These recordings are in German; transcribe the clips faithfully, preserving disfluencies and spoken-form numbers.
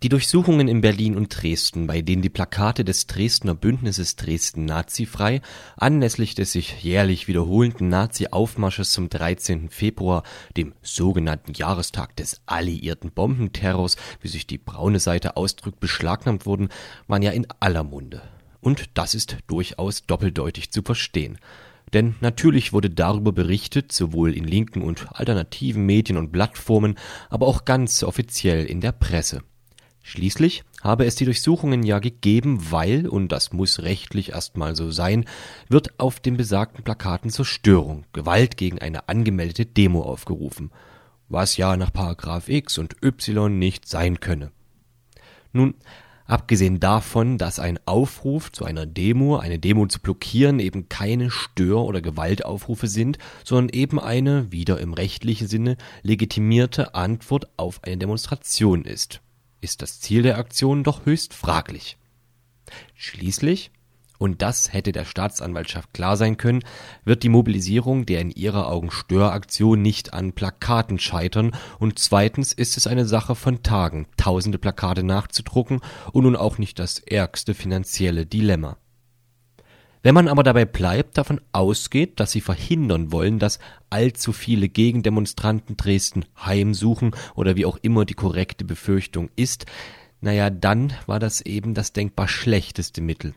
Die Durchsuchungen in Berlin und Dresden, bei denen die Plakate des Dresdner Bündnisses Dresden Nazifrei anlässlich des sich jährlich wiederholenden Nazi-Aufmarsches zum dreizehnten Februar, dem sogenannten Jahrestag des alliierten Bombenterrors, wie sich die braune Seite ausdrückt, beschlagnahmt wurden, waren ja in aller Munde. Und das ist durchaus doppeldeutig zu verstehen. Denn natürlich wurde darüber berichtet, sowohl in linken und alternativen Medien und Plattformen, aber auch ganz offiziell in der Presse. Schließlich habe es die Durchsuchungen ja gegeben, weil, und das muss rechtlich erstmal so sein, wird auf den besagten Plakaten Zerstörung, Gewalt gegen eine angemeldete Demo aufgerufen, was ja nach Paragraph X und Y nicht sein könne. Nun, abgesehen davon, dass ein Aufruf zu einer Demo, eine Demo zu blockieren, eben keine Stör- oder Gewaltaufrufe sind, sondern eben eine, wieder im rechtlichen Sinne, legitimierte Antwort auf eine Demonstration ist, ist das Ziel der Aktion doch höchst fraglich. Schließlich, und das hätte der Staatsanwaltschaft klar sein können, wird die Mobilisierung der in ihrer Augen Störaktion nicht an Plakaten scheitern, und zweitens ist es eine Sache von Tagen, tausende Plakate nachzudrucken und nun auch nicht das ärgste finanzielle Dilemma. Wenn man aber dabei bleibt, davon ausgeht, dass sie verhindern wollen, dass allzu viele Gegendemonstranten Dresden heimsuchen oder wie auch immer die korrekte Befürchtung ist, naja, dann war das eben das denkbar schlechteste Mittel.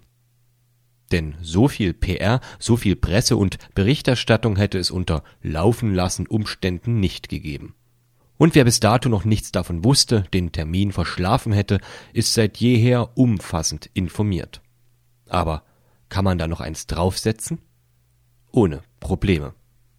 Denn so viel P R, so viel Presse und Berichterstattung hätte es unter laufen lassen Umständen nicht gegeben. Und wer bis dato noch nichts davon wusste, den Termin verschlafen hätte, ist seit jeher umfassend informiert. Aber kann man da noch eins draufsetzen? Ohne Probleme.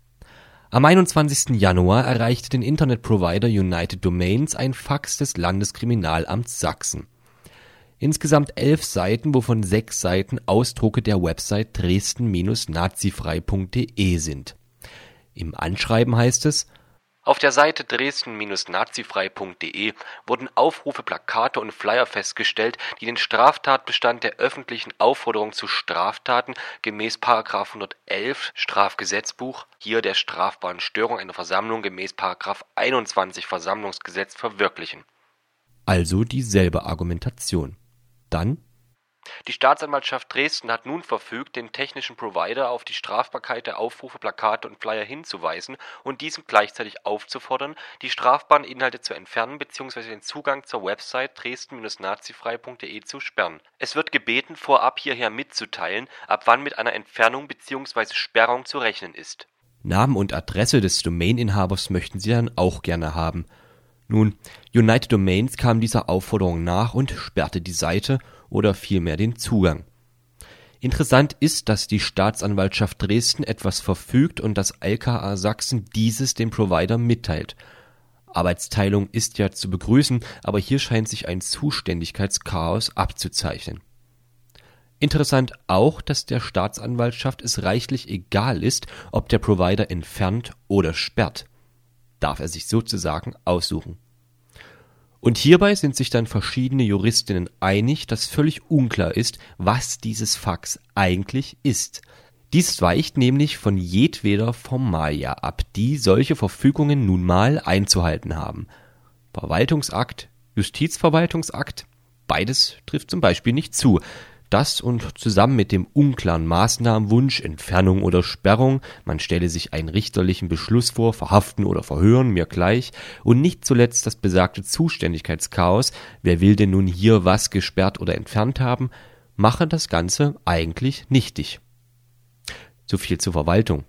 Am einundzwanzigsten Januar erreichte den Internetprovider United Domains ein Fax des Landeskriminalamts Sachsen. Insgesamt elf Seiten, wovon sechs Seiten Ausdrucke der Website dresden nazifrei punkt de sind. Im Anschreiben heißt es: Auf der Seite dresden nazifrei punkt de wurden Aufrufe, Plakate und Flyer festgestellt, die den Straftatbestand der öffentlichen Aufforderung zu Straftaten gemäß Paragraph hundertelf Strafgesetzbuch, hier der strafbaren Störung einer Versammlung gemäß Paragraph einundzwanzig Versammlungsgesetz verwirklichen. Also dieselbe Argumentation. Dann: Die Staatsanwaltschaft Dresden hat nun verfügt, den technischen Provider auf die Strafbarkeit der Aufrufe, Plakate und Flyer hinzuweisen und diesem gleichzeitig aufzufordern, die strafbaren Inhalte zu entfernen bzw. den Zugang zur Website dresden nazifrei punkt de zu sperren. Es wird gebeten, vorab hierher mitzuteilen, ab wann mit einer Entfernung bzw. Sperrung zu rechnen ist. Namen und Adresse des Domaininhabers möchten sie dann auch gerne haben. Nun, United Domains kam dieser Aufforderung nach und sperrte die Seite oder vielmehr den Zugang. Interessant ist, dass die Staatsanwaltschaft Dresden etwas verfügt und das L K A Sachsen dieses dem Provider mitteilt. Arbeitsteilung ist ja zu begrüßen, aber hier scheint sich ein Zuständigkeitschaos abzuzeichnen. Interessant auch, dass der Staatsanwaltschaft es reichlich egal ist, ob der Provider entfernt oder sperrt. Darf er sich sozusagen aussuchen. Und hierbei sind sich dann verschiedene Juristinnen einig, dass völlig unklar ist, was dieses Fax eigentlich ist. Dies weicht nämlich von jedweder Formalia ab, die solche Verfügungen nun mal einzuhalten haben. Verwaltungsakt, Justizverwaltungsakt, beides trifft zum Beispiel nicht zu. Das und zusammen mit dem unklaren Maßnahmenwunsch, Entfernung oder Sperrung, man stelle sich einen richterlichen Beschluss vor, verhaften oder verhören, mir gleich, und nicht zuletzt das besagte Zuständigkeitschaos, wer will denn nun hier was gesperrt oder entfernt haben, mache das Ganze eigentlich nichtig. So viel zur Verwaltung.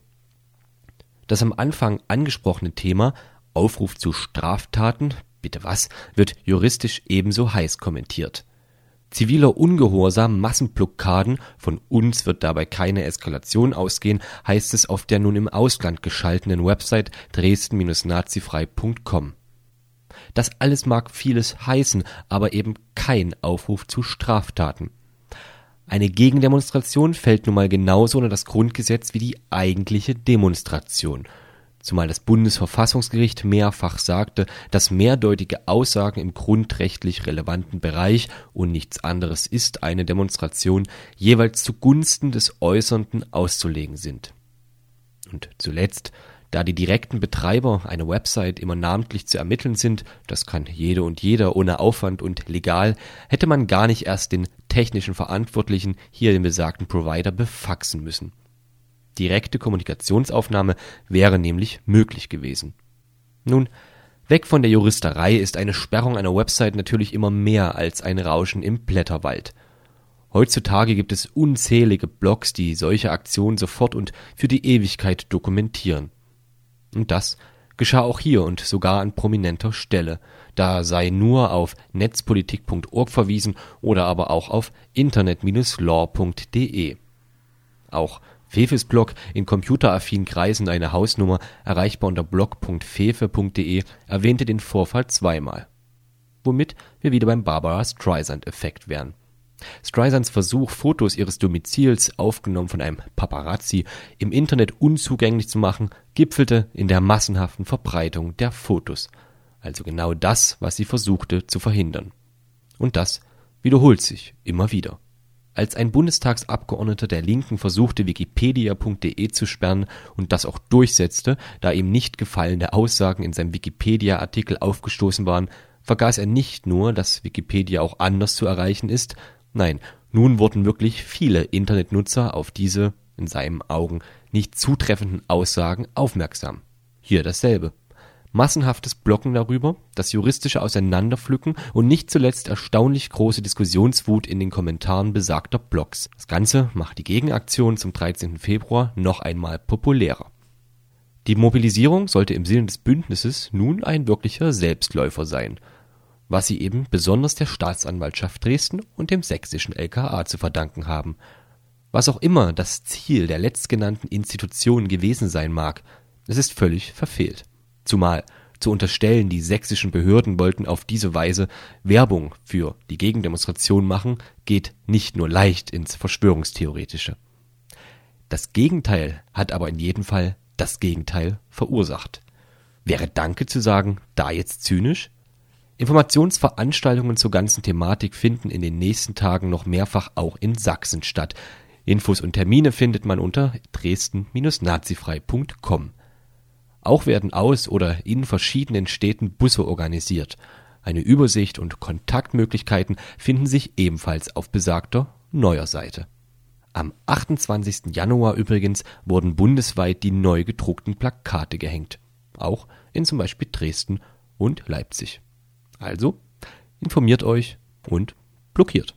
Das am Anfang angesprochene Thema, Aufruf zu Straftaten, bitte was, wird juristisch ebenso heiß kommentiert. Ziviler Ungehorsam, Massenblockaden, von uns wird dabei keine Eskalation ausgehen, heißt es auf der nun im Ausland geschalteten Website dresden nazifrei punkt com. Das alles mag vieles heißen, aber eben kein Aufruf zu Straftaten. Eine Gegendemonstration fällt nun mal genauso unter das Grundgesetz wie die eigentliche Demonstration. Zumal das Bundesverfassungsgericht mehrfach sagte, dass mehrdeutige Aussagen im grundrechtlich relevanten Bereich, und nichts anderes ist eine Demonstration, jeweils zugunsten des Äußernden auszulegen sind. Und zuletzt, Da die direkten Betreiber einer Website immer namentlich zu ermitteln sind, das kann jede und jeder ohne Aufwand und legal, hätte man gar nicht erst den technischen Verantwortlichen, hier den besagten Provider, befaxen müssen. Direkte Kommunikationsaufnahme wäre nämlich möglich gewesen. Nun, weg von der Juristerei ist eine Sperrung einer Website natürlich immer mehr als ein Rauschen im Blätterwald. Heutzutage gibt es unzählige Blogs, die solche Aktionen sofort und für die Ewigkeit dokumentieren. Und das geschah auch hier und sogar an prominenter Stelle. Da sei nur auf netzpolitik punkt org verwiesen oder aber auch auf internet Bindestrich law punkt de. Auch Fefes Blog, in computeraffinen Kreisen eine Hausnummer, erreichbar unter blog punkt fefe punkt de, erwähnte den Vorfall zweimal. Womit wir wieder beim Barbara Streisand-Effekt wären. Streisands Versuch, Fotos ihres Domizils, aufgenommen von einem Paparazzi, im Internet unzugänglich zu machen, gipfelte in der massenhaften Verbreitung der Fotos. Also genau das, was sie versuchte zu verhindern. Und das wiederholt sich immer wieder. Als ein Bundestagsabgeordneter der Linken versuchte, wikipedia punkt de zu sperren und das auch durchsetzte, da ihm nicht gefallene Aussagen in seinem Wikipedia-Artikel aufgestoßen waren, vergaß er nicht nur, dass Wikipedia auch anders zu erreichen ist, nein, nun wurden wirklich viele Internetnutzer auf diese, in seinen Augen, nicht zutreffenden Aussagen aufmerksam. Hier dasselbe. Massenhaftes Bloggen darüber, das juristische Auseinanderpflücken und nicht zuletzt erstaunlich große Diskussionswut in den Kommentaren besagter Blogs. Das Ganze macht die Gegenaktion zum dreizehnten Februar noch einmal populärer. Die Mobilisierung sollte im Sinne des Bündnisses nun ein wirklicher Selbstläufer sein, was sie eben besonders der Staatsanwaltschaft Dresden und dem sächsischen L K A zu verdanken haben. Was auch immer das Ziel der letztgenannten Institutionen gewesen sein mag, es ist völlig verfehlt. Zumal zu unterstellen, die sächsischen Behörden wollten auf diese Weise Werbung für die Gegendemonstration machen, geht nicht nur leicht ins Verschwörungstheoretische. Das Gegenteil hat aber in jedem Fall das Gegenteil verursacht. Wäre Danke zu sagen, da jetzt zynisch? Informationsveranstaltungen zur ganzen Thematik finden in den nächsten Tagen noch mehrfach auch in Sachsen statt. Infos und Termine findet man unter dresden Bindestrich nazifrei punkt com. Auch werden aus oder in verschiedenen Städten Busse organisiert. Eine Übersicht und Kontaktmöglichkeiten finden sich ebenfalls auf besagter neuer Seite. Am achtundzwanzigsten Januar übrigens wurden bundesweit die neu gedruckten Plakate gehängt. Auch in zum Beispiel Dresden und Leipzig. Also informiert euch und blockiert.